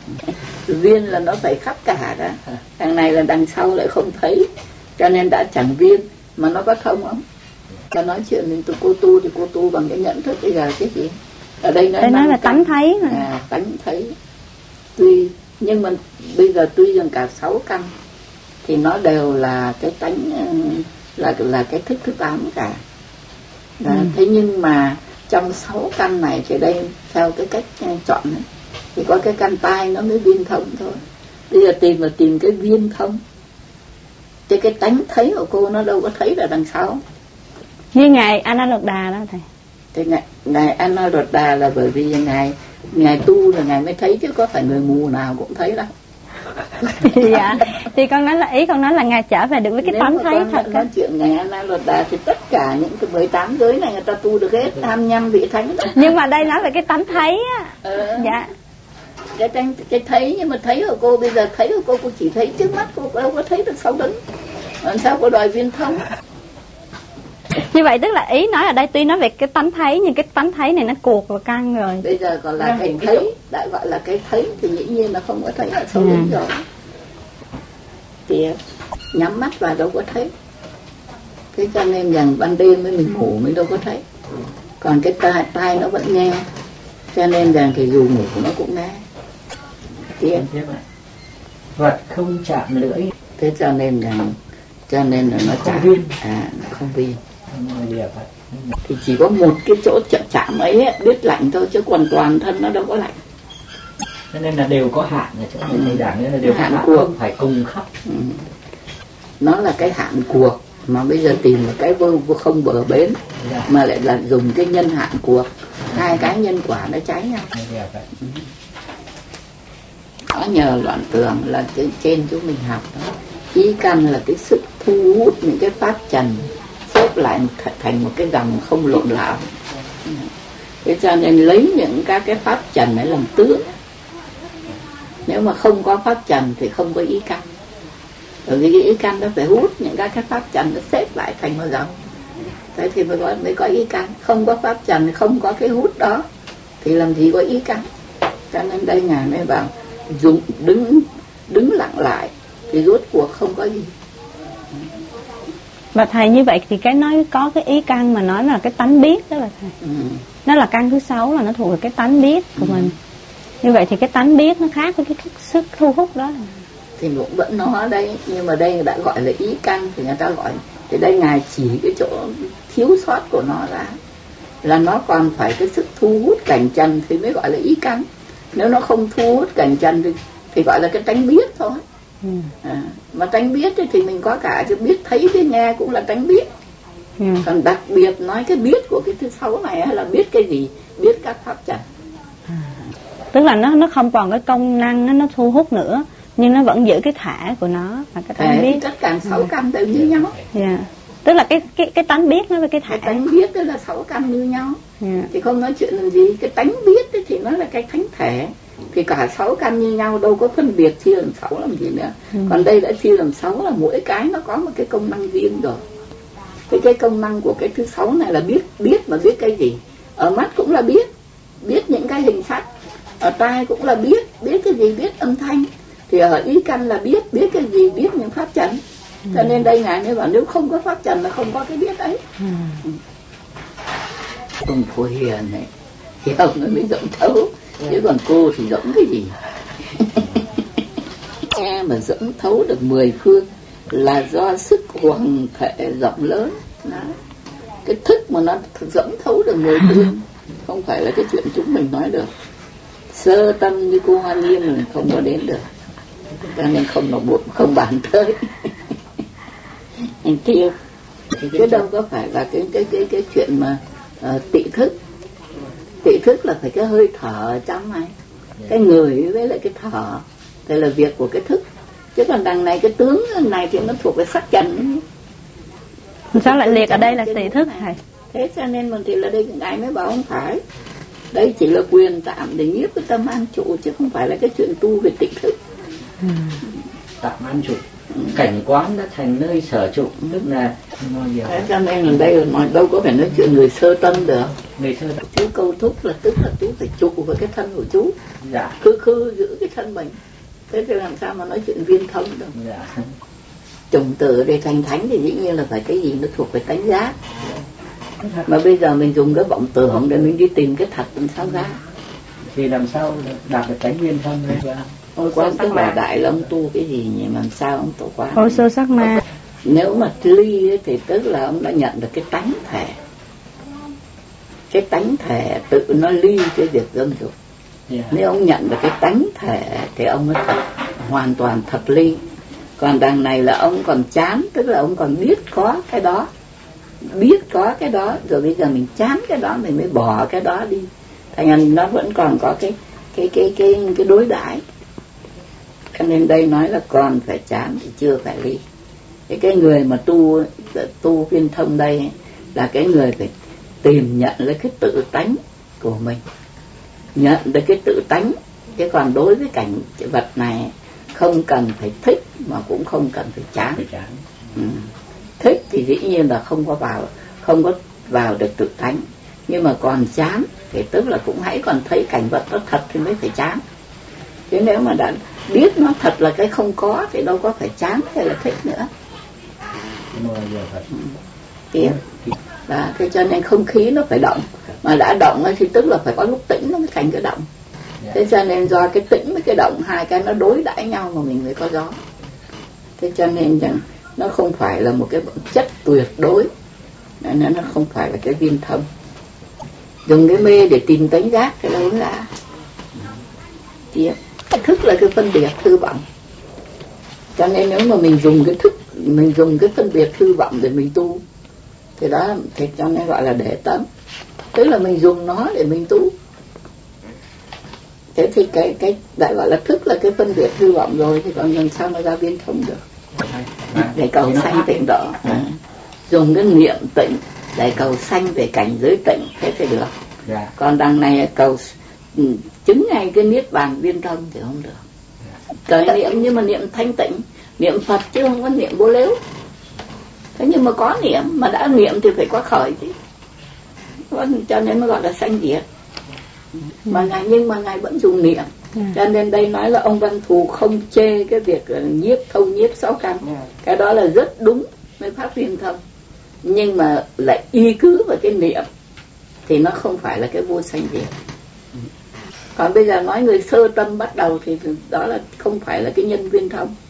Viên là nó phải khắp cả đó, thằng này là đằng sau lại không thấy, cho nên đã chẳng viên. Mà nó có thông không? Cho nói chuyện mình cô tu thì cô tu bằng cái nhận thức. Bây giờ cái gì ở đây nói là tánh thấy mà. Tánh thấy. Tuy nhưng mà bây giờ tuy rằng cả 6 căn thì nó đều là cái tánh, là cái thức ám cả. Thế nhưng mà trong 6 căn này thì đây theo cái cách chọn ấy, thì có cái căn tai nó mới viên thông thôi. Bây giờ tìm cái viên thông, chứ cái tánh thấy của cô nó đâu có thấy là đằng sau. Như ngài Anuruddha đó thầy. Thế ngài Anuruddha là bởi vì ngài tu là ngài mới thấy, chứ có phải người mù nào cũng thấy đâu. Dạ, thì con nói là ý con nói là ngài trở về được với cái tánh thấy thật. Nói chuyện ngài Anuruddha thì tất cả những cái 18 giới này người ta tu được hết, 25 vị thánh đó. Nhưng mà đây nói về cái tánh thấy á. Dạ. Cái thấy, nhưng mà thấy của cô bây giờ thấy của cô chỉ thấy trước mắt, cô đâu có thấy được sau đứng. Làm sao cô đòi viên thông? Như vậy tức là ý nói ở đây tuy nói về cái tánh thấy, nhưng cái tánh thấy này nó cuộc vào căn rồi. Bây giờ còn là cái thấy, đã gọi là cái thấy thì dĩ nhiên là không có thấy ở sau đứng rồi. Thì nhắm mắt vào đâu có thấy. Thế cho nên rằng ban đêm mới mình ngủ mới đâu có thấy. Còn cái tai nó vẫn nghe, cho nên rằng thì dù ngủ nó cũng nghe. Vật không chạm lưỡi. Thế cho nên là nó chạm viên. Nó không viên. Thì chỉ có một cái chỗ chạm ấy biết lạnh thôi, chứ còn toàn thân nó đâu có lạnh. Cho nên là đều có hạn ở chỗ này, thầy giảng là đều có hạn, cuộc không phải cùng khắp. Nó là cái hạn cuộc, mà bây giờ tìm một cái vô không bờ bến, mà lại là dùng cái nhân hạn cuộc, hai cái nhân quả nó trái nhau. Nó nhờ loạn tưởng là trên chúng mình học đó. Ý căn là cái sức thu hút những cái pháp trần xếp lại thành một cái dòng không lộn lạo. Thế cho nên lấy những các cái pháp trần ấy làm tướng. Nếu mà không có pháp trần thì không có ý căn. Bởi vì cái ý căn nó phải hút những các cái pháp trần nó xếp lại thành một dòng. Thế thì mới có ý căn. Không có pháp trần, không có cái hút đó thì làm gì có ý căn. Cho nên đây ngài mới bảo dùng đứng lặng lại thì rốt cuộc không có gì. Và thầy như vậy thì cái nói có cái ý căn mà nói là cái tánh biết đó là thầy. Nó là căn thứ 6 là nó thuộc về cái tánh biết của mình. Như vậy thì cái tánh biết nó khác với cái sức thu hút đó. Thì cũng vẫn nói ở đây, nhưng mà đây đã gọi là ý căn thì người ta gọi. Thì đây ngài chỉ cái chỗ thiếu sót của nó ra là nó còn phải cái sức thu hút cảnh trần thì mới gọi là ý căn. Nếu nó không thu hút cảnh trần thì gọi là cái tánh biết thôi. Mà tánh biết thì mình có cả chứ biết thấy với nghe cũng là tánh biết. Còn đặc biệt nói cái biết của cái thứ 6 này là biết cái gì? Biết các pháp trần. Tức là nó không còn cái công năng nó thu hút nữa, nhưng nó vẫn giữ cái thả của nó là cái tánh biết. Tất cả 6 căn đều như nhau. Tức là cái tánh biết nó với cái thả. Cái tánh biết đó là 6 căn như nhau. Thì không nói chuyện làm gì. Cái tánh biết ấy thì nó là cái thánh thể. Thì cả 6 căn như nhau, đâu có phân biệt chia làm 6 làm gì nữa. Còn đây đã chia làm 6 là mỗi cái nó có một cái công năng riêng rồi. Cái công năng của cái thứ 6 này là biết mà biết cái gì. Ở mắt cũng là biết những cái hình sắc. Ở tai cũng là biết cái gì, biết âm thanh. Thì ở ý căn là biết cái gì, biết những pháp trần. Cho nên đây ngài mới bảo nếu không có pháp trần là không có cái biết ấy. Ông cô hiền này thì ông nó mới rộng thấu, chứ còn cô thì rộng cái gì. Mà rộng thấu được 10 phương là do sức hoàng thể rộng lớn đó. Cái thức mà nó rộng thấu được 10 phương, không phải là cái chuyện chúng mình nói được. Sơ tâm như cô Hoa Nghiêm là không có đến được, cho nên không bàn tới. Anh tiêu chứ đâu có phải là cái chuyện mà tị thức là phải cái hơi thở trong này, cái người với lại cái thở thì là việc của cái thức, chứ còn đằng này cái tướng này thì nó thuộc về sắc trần. Sao lại liệt ở đây là tị thức thầy? Thế cho nên mình thì là đây ngài mới bảo không phải, đây chỉ là quyền tạm để nhiếp cái tâm an trụ, chứ không phải là cái chuyện tu về tị thức. Tạm an trụ, cảnh quán đã thành nơi sở trụ, tức là thế cho nên là đây là nói đâu có phải nói chuyện người sơ tâm được. Ngày xưa chú câu thúc là tức là chú phải trụ với cái thân của chú. Dạ. Cứ giữ cái thân mình. Thế thì làm sao mà nói chuyện viên thông được. Dạ. Trùng tử để thành thánh thì dĩ nhiên là phải cái gì nó thuộc về tánh giác. Mà bây giờ mình dùng cái vọng tưởng để mình đi tìm cái thật làm sao ra. Thì làm sao đạt được tánh viên thông đấy? Ôi quá cái bà đại là ông tu cái gì nhỉ, mà làm sao ông tu quá. Hồ sơ sắc ma. Nếu mà ly ấy, thì tức là ông đã nhận được cái tánh thể. Cái tánh thể tự nó ly cái việc dâm dục. Nếu ông nhận được cái tánh thể thì ông mới thật, hoàn toàn thật ly. Còn đằng này là ông còn chán, tức là ông còn biết có cái đó, biết có cái đó, rồi bây giờ mình chán cái đó mình mới bỏ cái đó đi. Thành ra nó vẫn còn có cái đối đãi. Cho nên đây nói là còn phải chán thì chưa phải ly. Cái người mà tu viên thông đây là cái người phải tìm nhận lấy cái tự tánh của mình, nhận được cái tự tánh. Chứ còn đối với cảnh vật này không cần phải thích mà cũng không cần phải chán. Thích thì dĩ nhiên là không có vào được tự tánh, nhưng mà còn chán thì tức là cũng hãy còn thấy cảnh vật nó thật thì mới phải chán. Chứ nếu mà đã biết nó thật là cái không có thì đâu có phải chán hay là thích nữa. Tiếp. Đó, thế cho nên không khí nó phải động, mà đã động thì tức là phải có lúc tĩnh nó mới thành cái động. Thế cho nên do cái tĩnh với cái động hai cái nó đối đãi nhau mà mình mới có gió. Thế cho nên rằng nó không phải là một cái chất tuyệt đối, nên nó không phải là cái viên thông. Dùng cái mê để tìm tánh giác thì đâu là. Tiếp. Thức là cái phân biệt hư vọng. Cho nên nếu mà mình dùng cái thức, mình dùng cái phân biệt hư vọng để mình tu thì đó thì cho nên gọi là để tâm. Tức là mình dùng nó để mình tu. Thế thì cái đã gọi là thức là cái phân biệt hư vọng rồi, thì còn làm sao mà ra viên thông được. Để cầu sanh tịnh độ. Dùng cái niệm tịnh để cầu sanh về cảnh giới tịnh, thế thì được. Còn đằng này cầu chứng ngay cái niết bàn viên thông thì không được. Cởi niệm nhưng mà niệm thanh tịnh, niệm Phật chứ không có niệm vô lếu. Thế nhưng mà có niệm, mà đã niệm thì phải có khởi chứ. Cho nên nó gọi là sanh diệt. Nhưng mà Ngài vẫn dùng niệm. Cho nên đây nói là ông Văn Thù không chê cái việc nhiếp thông nhiếp sáu căn. Cái đó là rất đúng với pháp viên thông. Nhưng mà lại y cứ vào cái niệm thì nó không phải là cái vô sanh diệt. Còn bây giờ nói người sơ tâm bắt đầu thì đó là không phải là cái nhân viên thông.